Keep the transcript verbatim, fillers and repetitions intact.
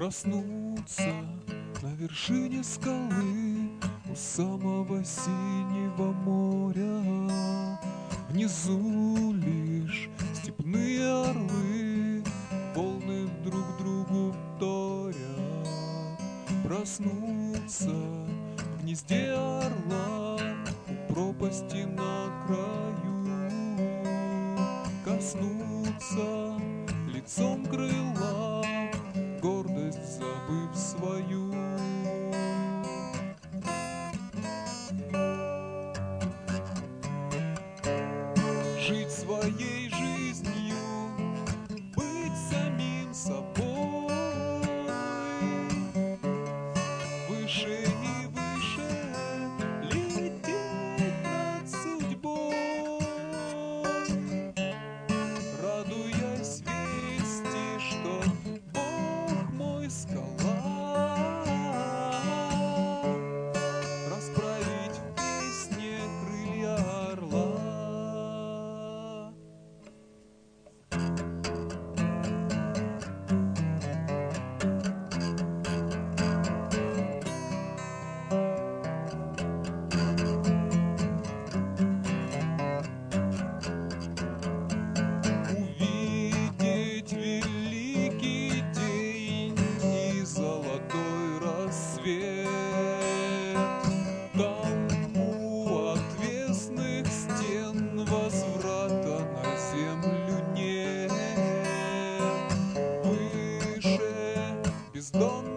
Проснуться на вершине скалы у самого синего моря. Внизу лишь степные орлы, волны друг другу вторя. Проснуться в гнезде орла у пропасти на краю. Коснуться лицом крыла, гордость забыв свою. Жить своей жизнью, быть самим собой, выше и выше лететь над судьбой, радуясь вести, что Бог мой скала, расправить в песне крылья орла. Увидеть великий день и золотой рассвет. Там у отвесных стен возврата на землю нет. Выше бездонных